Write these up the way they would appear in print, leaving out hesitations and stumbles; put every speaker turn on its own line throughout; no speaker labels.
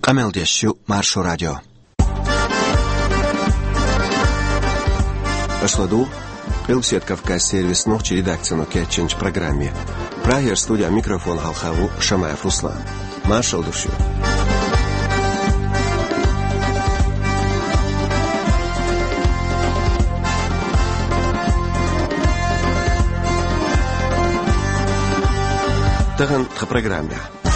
Amel Deshu Maršu Radio. Ашладу Пилсет Кавказ сервис ночи редакцию Кетченч программе. Прагер студия микрофон Халхаву Шамаев Руслан. Маршал Душу. Таган в программе.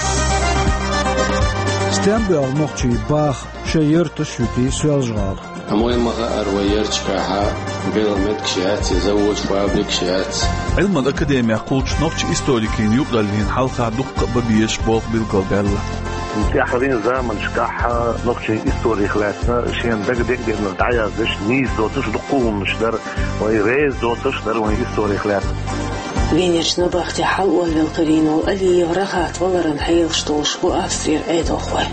استنبأ نقطي باخ شير تشوتي سوالجغال
أموي مغا أرويرش كاها بيلمت كشيات يزوج فابريك شيات
علم الأكاديمية قولش نقطي إستوريكين يقدر لين حلقة دق ببيش بوغ بالقلقال
انتي أحرين زامن شكاحة نقطي إستوري خلاتنا شين دق نردعيا زش نيز دوتش دقون نشدر ويريز دوتش در وين إستوري خلاتنا
Венеч на бахте халуа велкарину, али еврахат валаран хаил штолшку австрир эйдохвай.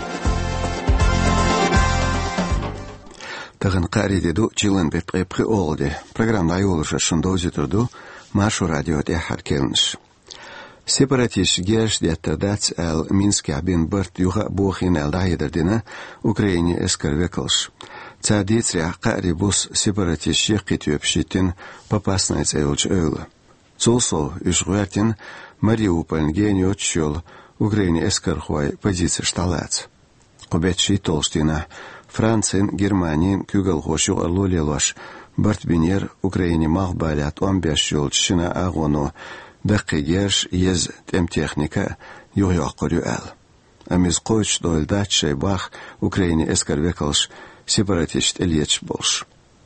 Таган қаридеду чилан бепрепри олде. Программа айолуша шундозитурду Маршу радио де харкелнш. Сепаратиш геш деттердац ал Минске абин барт юга бухин ал дайдердина Украине эскервекалш. Цадицря қарибус сепаратиш ехкит юпшитин попаснайц эйлч ойла. Цулсо ишгуертин Мариуполь генио чел Украине эскерхуай позиция шталац. Кубетши толштина Францин Германин күгелхошу орлулелош бартбинер Украине махбалят 15 жыл шина агону дақигерш ез темтехника югьоқырю ал. Амиз қойч дойлдач шейбах Украине эскервекалш сепаратист эльеч болш.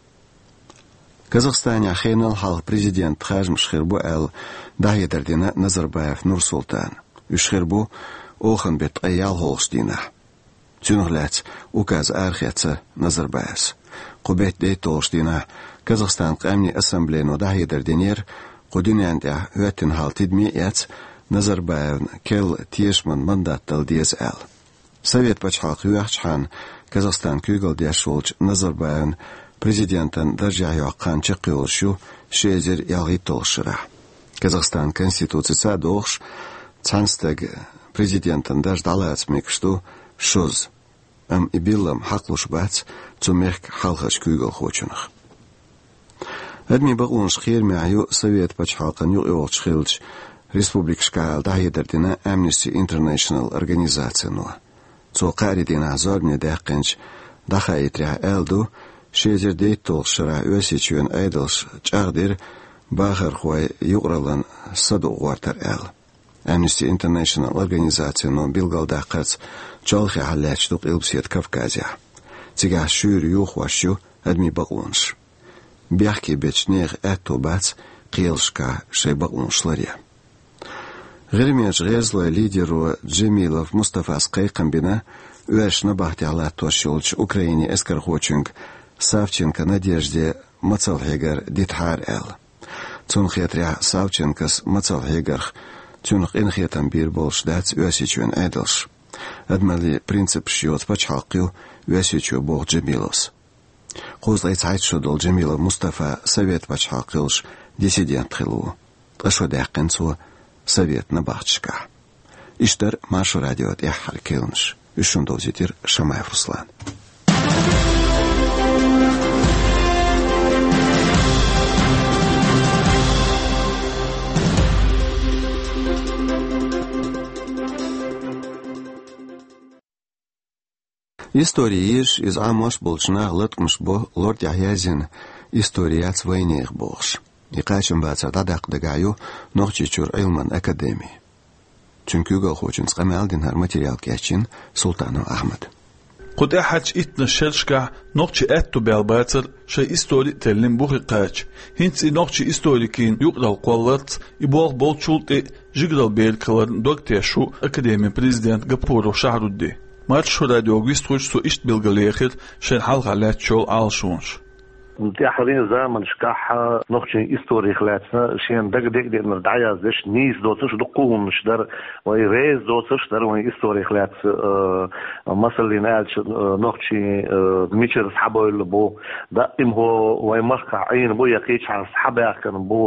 Казахстане ахенал хал президент Хажм Шхирбу ал дайдердина Назарбаев Нурсултан. Шхирбу охан бет аял холштина. Тюнглац указ архица Назарбаев. Кубет дей толштина Казахстан камни ассамблеяну дайдердинер кудинянда веттин хал тидмияц Назарбаев кел тиешман мандаттал диез ал. Совет пачхал юахчхан Казахстан күгел дяшулч Назарбаев президентан държая қанчы қиылшу шезер ялғи толшыра. Казахстан конституцияса доғш цанстаг президентан даждалы ацмекшту шуз. И биллам хақлуш бац цумех халхаш күгіл хочынық. Әдмі бағуынш херме айу совет пачхалқан юқ еолч хилч республикшка дайдердина Amnesty International организацияну. Цо қаридина азорбне дәққенч дахайтря әлду شيزر ديتول شرع وسيچون ايدلش چاغدير باخر خوي يقرلن صدق وارتر ال Amnesty International organizasyonu bilgalda qats çalxi halachduq ilbsiyat Kavkazya tiga shur yuxwashu admi baqunsh biaxki bechner atobats qilshka shebaqunshlarya Гермеш Резло лидеру Джемилов Мустафа Скайкамбина уэшна бахтяла тошулч Украине эскерхочинг Савченко Надежде Мацалхегар Дитхар эл. Цунхетря Савченкас Мацалхегар Цунх инхетам бир болшдац уэсичуэн эдэлш. Адмали принцип шиот пачхалқил уэсичу бог Джемиловс. Қузлай цайтшудол Джемилов Мустафа совет пачхалқилш диссидент хилу. Ташодяққенцу совет на бахчка. Иштер Маршу радио яхар келнш. Ушундозитир Шамаев Руслан. Историяш из амош болчна лыткмш бо лорд Яхязин историяц войнех болш. И качым баца дадак дагаю нохчичур Айлман академии. Чункюгал хочин скамалдин хар материал кячин Султану Ахмад.
قد أحد إتنا شلشكا نقطة أتو بالباتر شيء إستوري تلين بوخي قاش هنس نقطة إستوريكين يقدر قولت يبوغ بولتشولت جيقدر بيركلر دكتور شو أكاديمي بريزيدنت غابورو شهر الدي مارشو راديو غيستروش سو إشت بالغليخر شين حلقة لات شول عالشونش
انتي أحرين زامن شكاحة نقطة إستوري خلاتنا شين دق نردعيا زش نيز دوتش دقون نشدر ويريز دوتش در وين إستوري خلات مثل نالش نقطة ميشر صحابه اللي بو دائم هو ويمرقع عين بو يقيتش على صحابه كان بو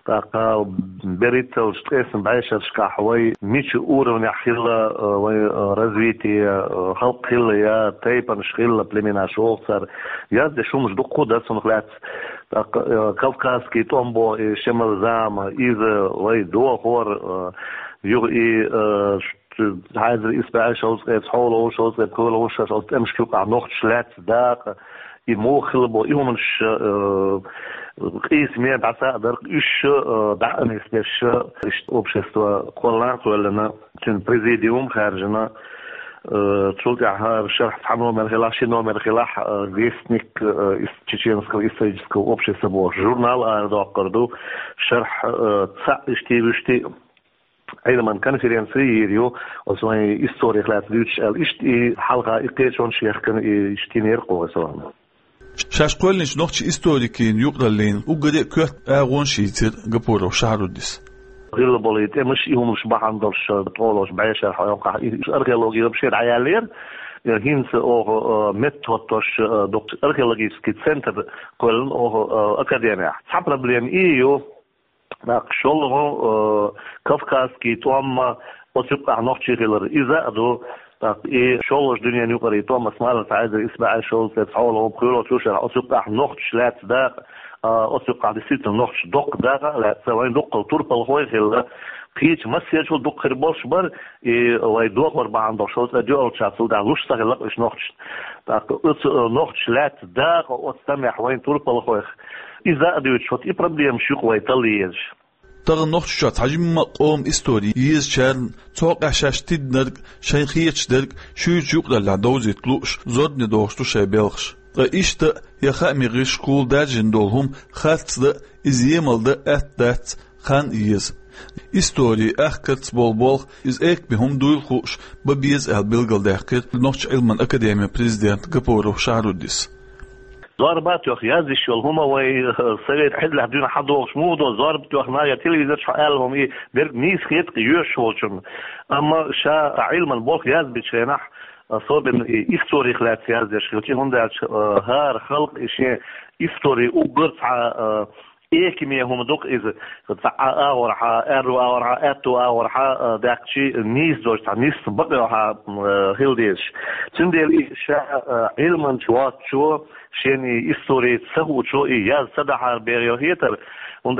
تاقا بريتل شتقسم بعيشة شكاحوي ميش أورون خلا ورزويتي خلق خلا يا تايبا شخلا بلمنا شوصر يازد شو مش دقو دا سنخلات كافكاسكي تومبو شمال زام إذا وي دو خور يغي هذا إسبوع شوز قيت حوله شوز قيت كله شوز أمش كوقع نوخش لات داق يموخلبو يومنش قيس مية بعثاء درق إيش دعني إيش أوبشيستوا كولانت ولا تن بريزيديوم خارجنا تشولت عهار شرح تحملوا من خلاص شنو من خلاص جيسنيك تشينسكو إستراتيجيسكو أوبشيستوا جورنال أنا قردو شرح تسع إشتي أيضا كونفرنسيريو وسوي إستوري خلاص ديوتش إشتي حلقة إقيشون شيخ كان إشتينير قوة سواء
شاش قولنش نوخش إستوريكين يقرلين وقدر كوت أغون شيتر قبورو شهروديس
غير البوليت مش يهم مش بحندرش طولش بعيش الحيوقع أركيولوجي بشير عيالير هينس أو ميثودش دكتور أركيولوجيسكي سنتر كل أو أكاديمية حبر بلين إيو شغله كافكاسكي توما وتبقى نوخشي غير إذا أدو شغلش دنيا نيوكري توما سمعنا تعيد إسبوع شغل تحوله بخيره توشر أتبقى نوخش لا تداق أتبقى دسيت نوخش دق داق لا سواين دق الطرق الهوي خير قيش مسيج دق خربوش بر ويدوق وربع عند شغل أديول شاطل دا لوش تغلق إيش نوخش نوخش لا تداق وتستمع وين طرق الهوي إذا أديوش شوت إبربليم شوق ويتليج
تغن نوخش شوت حجم مقوم إستوري يز شارن توقع شاش تدنرق شايخيتش درق شو يجوق للعدوزي تلوش زود ندوشتو شاي بيلخش إشتا يخامي غيش كول داجن دولهم خالتس دا إزيمال دا أتدات خان إيز إستوري أخكرتس بول إز إيك بهم دويل خوش ببيز البلغل داخل نوخش علمان أكاديمية بريزيدنت قبورو شهروديس
زاربات يا أخي هذا الشغل هما وي سجيت حد لحدنا حد وش موضوع زاربت يا أخي نايا تلفزيون شو قالهم إيه برد نيس خيط قيوش شولشون أما شا علما بوخ ياز بتشينح صوب إستوري خلات ياز يشكلتي هم ده هار خلق إشي إستوري وقرص إيه كمية هم دوق إذا تسعى أورها أورها أورها داكشي نيس دوش نيس بقى هيلديش تندل شا علما شو شيني إستوري تسهو شو ياز سدحار بيريوهيتر und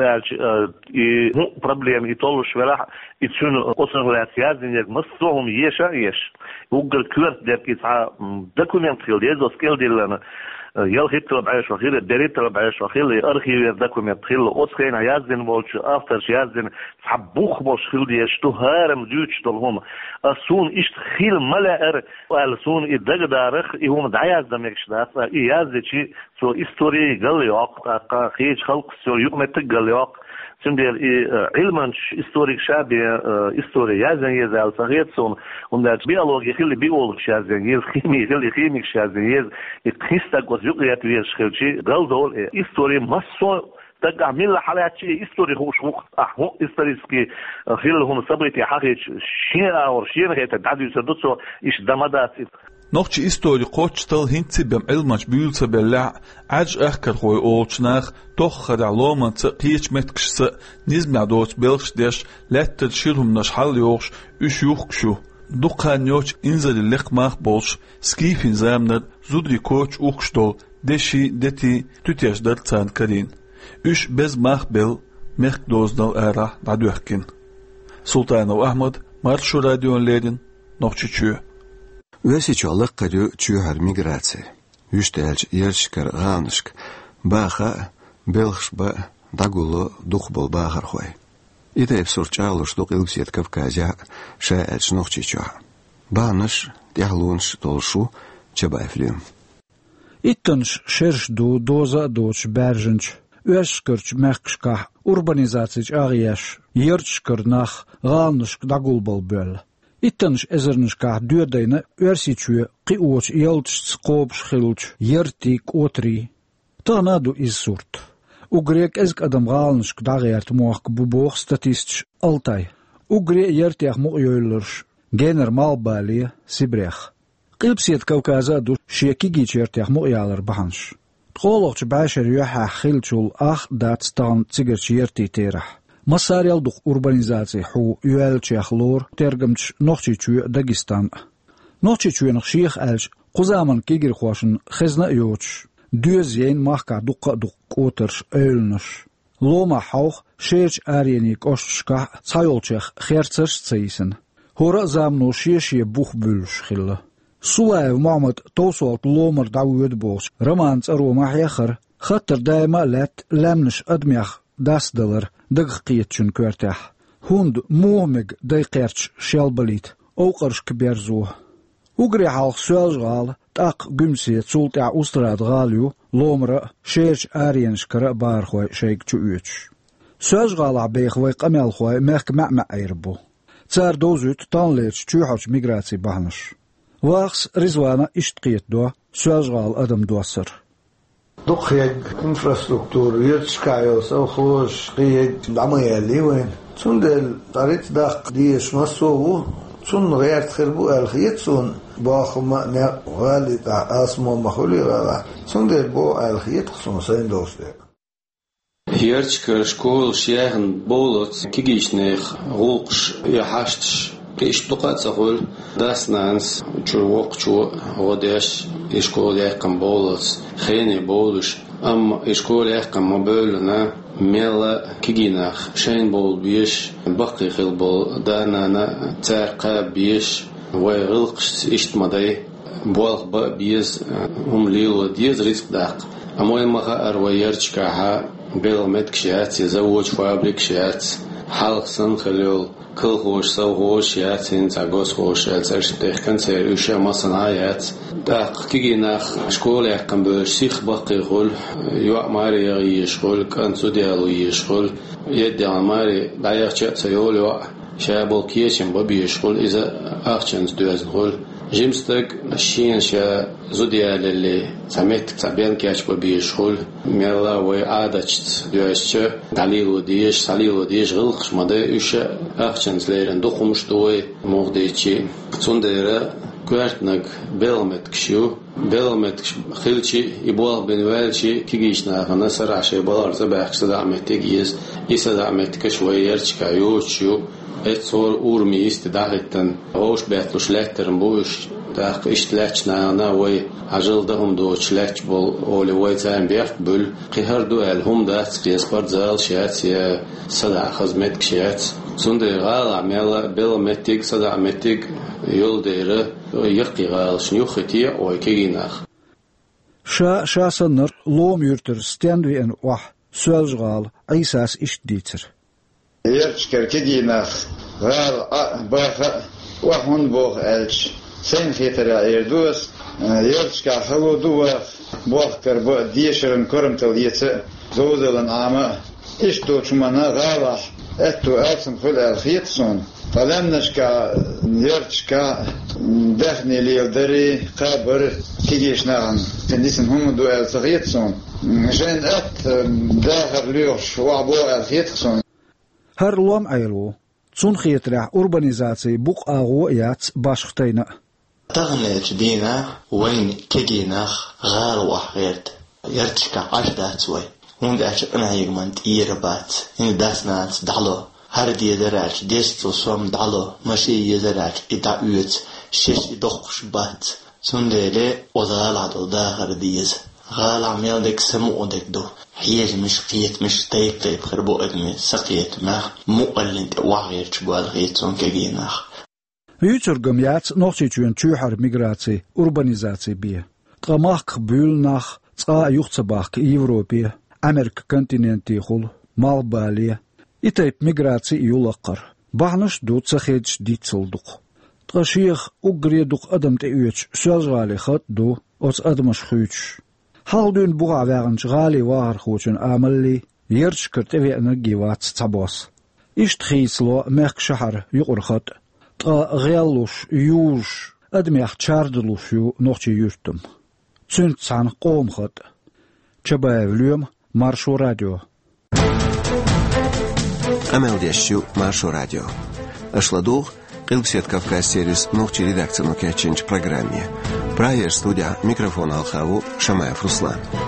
problem itol shvela itsun osrelatsiazin yak massohum yesh ugal kurt der kitsa dokument khil yezo skel dilana يل هيتر بعيش وخيل الدريتر بعيش وخيل أرخي دوكومنت خيل أسخين يازن بولش أفتر يازن صبوخ بولش خيل ديشتو هارم دوتش دلهم أسون إشت خيل ملأر وألسون إدق دارخ إهم دعياز دميكش داس إيازي سو إستوري قال يوق خيج خلق سو يقمتك قال يوق سندير علما إستوريك شابي إستوري يازن يزال صغيرتون وندات بيولوجي خلي بيولوج شازن يز خيمي خلي خيميك شازن يز إتخيستك وزيقيات ويز خلشي قال دول إستوري مصو تقع من الحالات شيء إستوري هو شوق هو إستوريسكي خلهم صبرتي حقيقة شين أو شين هي تدعي يسدوسو إيش دمادات
نوخش إستوري قوتشتل هنتي بم علمش بيولت بلع عج أخكر خوي أولشناخ توخ خدع لوما تقيش متكشس نزم عدوت بلغش ديش لا تدشيرهم نشحال يوخش إش يوخشو دوقا نيوش إنزل اللق ماخ بولش سكيفين زامنر زودري كوتش أوخشتول دشي دتي تتيش در تسان كرين إش بز ماخ بل مخ دوزنال آرا بعدوحكين سلطان وأحمد مارشو راديون ليدن نوخشي تشو
Весичалык кырю чугар миграция. Юштелч ершкар ганышк. Баха белхшба дагуло духбол бахархой. Итеп сурчалуш дук илбсет Кавказя шаэлч нохчича. Баныш тяглунш толшу чабайфлим.
Иттанш шершду доза доч бержинч. Öskörç mekşka urbanizatsiç ağyaş. Yerçkırnах ганышк дагулбол бöl. إتنش إزرنشكا دودينا أرسيتشو قيوش يلتش قوبش خلوش يرتيك أوتري تغنادو إزسورت وغريك إزك أدم غالنشك داغيرت موخك ببوخ ستاتيستش ألتاي وغريك يرتيخ مؤيولرش جينر مالبالي سيبريخ قلبسيت كوكازا دو شيكيجيش يرتيخ مؤيالر بحنش تقولوش باشر يوحى خلشول أخ داتستان تيجر شيرتي تيرح مسار يلدق أوربانيزاتي حو يوالش يخلور ترجمش نوخشي تشوي داغستان نوخشي تشوي نخشيخ ألش قزامن كيجر خواشن خزنا يوتش دوزين ماخكا دقا دق قوترش أولنش لوما حوخ شيرش آرينيك أشتشكا تايولشيخ خيرتش تسيسن هورا زامنو شيشي بوخ بولش خلا سولايف محمد توصلت لومر داوود بوش رمان ترو محيخر خطر دايما لات لامنش أدميخ داس دلر دقيقيتشن كورتاح هوند مومج دايقيرتش شالبليت أوقرش كبيرزوه وقري حالق سوالجغال تاق قمسي تسولتع أستراد غاليو لومر شيرش آرينش كرا بارخوي شيك تشويتش سوالجغال عبيخ ويق أميال خوي ميخك معمع أيربو تار دوزوت تانليتش تشوحوش ميغراتي بحنش واخس رزوانا اشتقيت دو سوالجغال أدم دوسر
دقيق انفراستركتور يتشكايوس أو خوش قيق دعميالي وين تندل طريق داق ديش مسوه تون غير تخربو الخيط تون باخو ما غالي تاع اسمو مخولي غالا تندل بو الخيط خصون سين دوسته
هيرتشكر شكول شيخن بولت كيجيشنيخ غوقش يحاشتش كيشتقات سهول داس نانس جوقچو غوديش إشكول يقم بولت خيني بولش إشكول يقم مبولنا ميلا كيجيناخ شين بول بيش بقي خل بول دانا تارقا بيش ويغلقش إشتمدي بولق بيز ليلو ديز رزق داق أموين مخا أرويرتشكاها بيلمت كشيات يزوج فابريك شيات حلق سن خليول كل خوش سو خوش ياتين تاغوس خوش ياتش تخكن سيريوشا مصنعات داق كيجيناخ شكول يقم بشيخ بقي غول يوع ماري يشغل كان سوديالو يشغل يدي ماري دايخ تسيول يوع شابل كيشن ببي يشغل إذا أخشنز دوزن غول جيمستك شين شا زوديال اللي سمعت تبين كاش ببي يشغل ميلا وعادتش دوزش دليلو ديش غلقش مده إيش أخشنز ليرن دخمش دوي مغديتشي صنديرة كوارتنك بيلمت خلشي يبوغ بنوالشي كيجيشنا غنا سرعشي بلار زباخ سدعمتك يسدعمتك شويرش كايوشيو etsor urmi istidahitten hoş betluş letterin buş daq iştleçna ana ve ajıldığım doçleç bol oli ve zambiyaf bul qihar duel hum da sport zal şiyatiye sada xizmet kişiyat sunde gala mela belmetik sada metik yol değeri yıqi gal şnu xiti o keginach
şa sanır lom yurtur stendwen wah sözgal aysas işditser
يرتشكر كديناخ غال باخ وحن بوخ ألش سين خيتر عيردوس يرتشكا خلو دوخ بوخ كربو ديشرن كرم تليت زودلن عامة إشتو شمنا غالح أتو ألسن خل الخيتسون فلمنشكا يرتشكا دخني ليودري قابر كيجيشناغن تنديسن هم دو الخيتسون عشان أت داخل ليوش وعبو الخيتسون
هر لوم عيلو تون خيترع أوربانيزاتي بوق آغو يات باشختينا
تغنيج دينا وين كيجيناخ غار وحغيرت يرتشكا عشدات وي هون داش انا يغمان تيربات هن داسنات دعلو هر دي دراج ديستو سوم دعلو ماشي يزراج إدعوت شش دخش بات سندلي وضالعدو داخر ديز غال عميل ديك سمو ديك دو حياج مش قيت مش طيب خربو ادمي سقيت ما مقلنت وغير تشبال غيتون كجيناخ
يوترغم يات نوتيچون تشوحر ميغراتي اوربانيزاتي بي تقماخ بولناخ تقا يوختباخ يوروبي امريكا كونتيننتي خول مالباليا يتيب ميغراتي يولقر بحنش دو تسخيج ديتسلدق تقشيخ اوغريدق ادم تيوتش سوالغالي خط دو اوت ادمش خوتش حالدون بوغا وارنش غالي واهر خوتشن آمالي يرش كرتوي انرجي وات تابوس إشت خيسلو ميخ شهر يقرخط تقا غيالوش يوش ادميخ تشاردلوش يو نوخي يورتم تسنت سان قوم خط چبايف اليوم مارشو راديو
أمل ديشيو مارشو راديو أشلادوغ قلبسيت كافكاس سيريس نوخي редакция نوكي تشينج программе. Проект студия микрофон Алхаву Шамаев Руслан.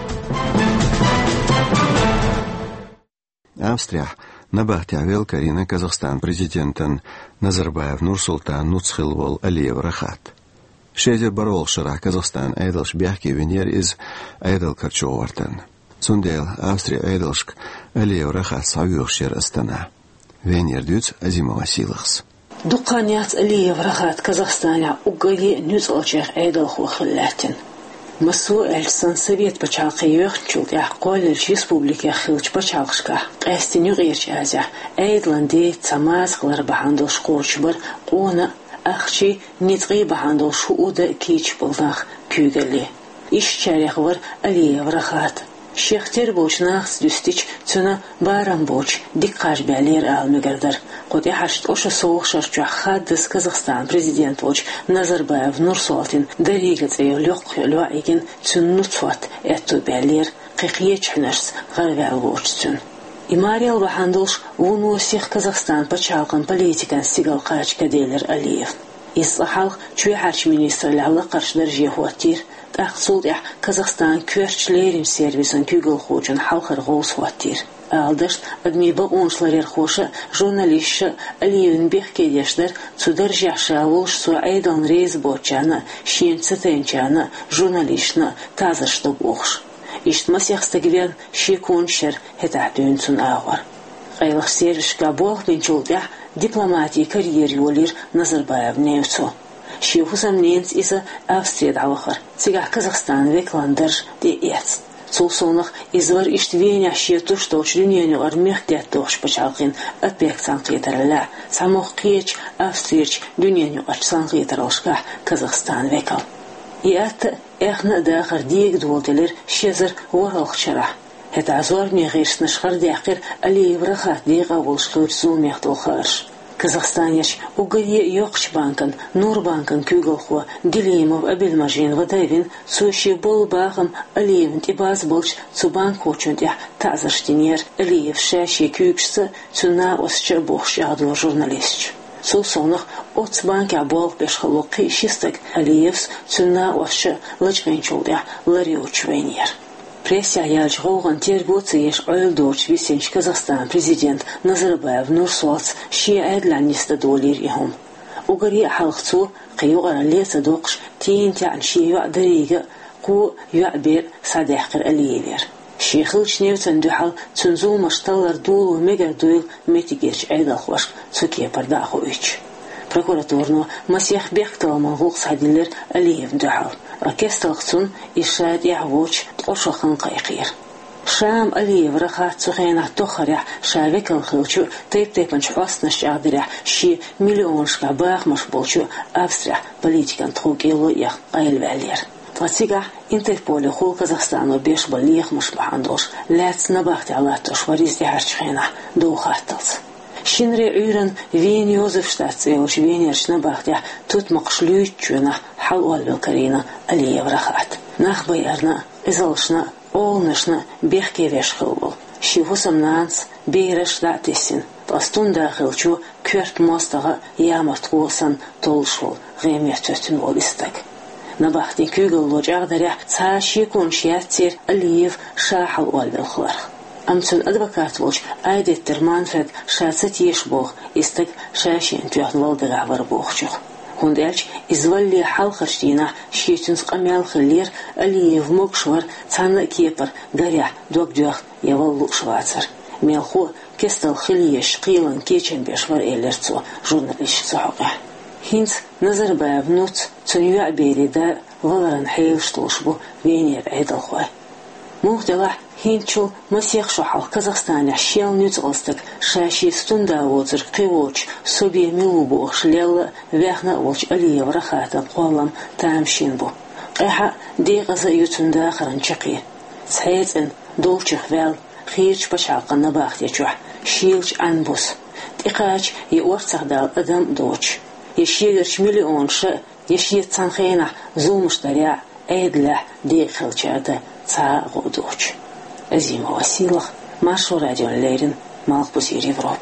Австрия набахти авел Карина Казахстан президентен Назарбаев Нурсултан Нуцхилвол Алиев Рахат. Шезе барол шара Казахстан айдалш бяхки венер из айдал карчовартен. Сундел Австрия айдалшк Алиев Рахат савюхшер Астана. Венер дюц Азимова силахс.
دقانيات Алиев Рахат Казахстана угги нюцолчех айдал хухиллатин. مسؤول السن سويت بچاقيوخ چوق اقوال الريسبوبليكا خلچ بچاقشكا قاستنيو غيرچ ازا ايدلاندي تماز قلر بهاندل شقورچبر قونا اخشي نيتغي بهاندل شؤود كيچ بلداخ كيغلي ايش چاريخور Алиев Рахат شيختر بوچناخ دستيچ تنا باران بوچ ديقاش بالير المگردر قد يحشت اوش سوخشر چخادس قزاقستان президент بوچ Назарбаев Нурсултан دريگت يلوق لوايگن تنوتوات اتو بالير قيقيچ حنرس غرغال بوچتن имариал бахандулш унусих Казахстан пачалкан политикан сигал кач каделер Алиев إصلاح شو حرش منيستر لعلا قرش درجة هواتير تأخذ يح كازاخستان كورشليرين سيرفيسن كيغل خوجن حلقر غوص هواتير أعلدشت أدمي بقونشلر يرخوشة جورناليش أليون بيحكي يشدر تدرجة شاولش سو أيضا ريز بوچانا شين ستينچانا جورناليشنا تازش دبوخش إشت مسيح استقبال شيكون شر هتعدون سن آغر غيلخ سيرش قابوخ بنشول يح дипломатии карьер юлир Назарбаев неуцо. Шиухусам ненц иса Австрия далахар. Цигах Казахстан векландерж де ец. Цулсонах извар иштвеня шиету что учренению армех дятош пачалкин отбег санкетарля. Самох кеч Австрич дунению арчсанкетарлшка Казахстан векал. И это эхна дахар диек дволделер шезер воралхчара. Это азор мне грешно шхардяхер Алиев Рахат дига волшкур зумехтол харш. Казахстаняч угорье Йокшбанкан, Нурбанкан Кюгалхуа, Гелимов, Абельмажин, Вадавин, Сущи Болбахам, Алиев Тибаз Болч, Цубан Кочундя, Тазаштинер, Алиев Шаши Кюкшса, Цуна Осча Бохшадо журналист. Сулсонах Оцбанки Абол Пешхалоки Шистак, Алиевс, Цуна Осча Лачвенчулдя, Лариучвенер. Прессия ялч гоуган тербуциеш ойлдорч висенч Казахстан президент Назарбаев Нурсултан ши айдланиста долир ихом. Угари халхцу қиюгара леса доқш тиинти ан ши юадрига қу юабер садехқир Алиевер. Шихилч невцан духал цунзу машталар дулу мегар дуил метигерч айдалхваш цуке пардахович. Прокуратурно масех бехтал мангук садилер Алиев духал. Оркестралцун ишад яхвоч тошахан қайқир. Шам Алиев Рахат цухена тохаря шавекал хилчу тейп-тейпанч оснаш агдыря ши миллионшка бахмаш болчу Австрия политикан тхугелу ях айлвалер. Твасига Интерполе хул Казахстану беш балиях мушбахандош лац набахти алатош варизди харчхена доухатталц. Шинре үйрен Вен Йозеф штатсе уч Венершна бахтя тут мақшлючуна халуал Карина Алиев Рахат. Нах байарна изалшна олнышна бехке вешхылбыл. Шивусам нанс бейреш датесин. Пастун дахылчу кверт мостаға ямарт қолсан толшыл ғемер төтін болистак. Набахти күйгіл лоджағдаря ца шикун шиятсер Алиев шахал уалбелхлар. Амцун адвокат волч айдеттер Манфред шацет ешбог истак шашин тюахлалдыға бар богчух. Хундельч извалли халхарштина шиетунс камял хиллер Алиев мокшвар цана кепар гаря дуак-дуак яваллу швацар. Мелху кестал хильеш қилан кечен бешвар элерцу журналист цухуға. Хинц Назарбаев нуц цунюа берида валаран хейлштолшбу венер айдалхуай. Мухдала хинчул масех шахал Казахстане шел нюцалстак шаши стунда возер кривоч собе милубу шлела вяхна волч Алиев Рахата қолам таамшинбу. Эха дегаза ютунда харанчақи. Цайцен долчих вел خيرش بشعق النباخت يجوح شيلش عنبوس تقاش يورتخ دال أدم دوش يشيرش مليون شا يشير تنخينة زومش دريع أيدله ديخل شاده تاغو دوش أزيم وسيلة مارشو راديو الليرين مالك بسير يفروب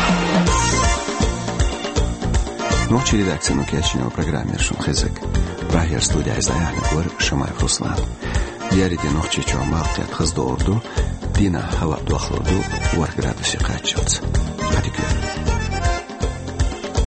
Noći redakcijnog kjećenja u programiršom Hezek. راهير ستوديا إزايان قور شماي رسلان ياري دي نوخشي چوان باقيات خز دوردو دينا هوا دوخلودو ورقرادو سيقات شوت هاتي كير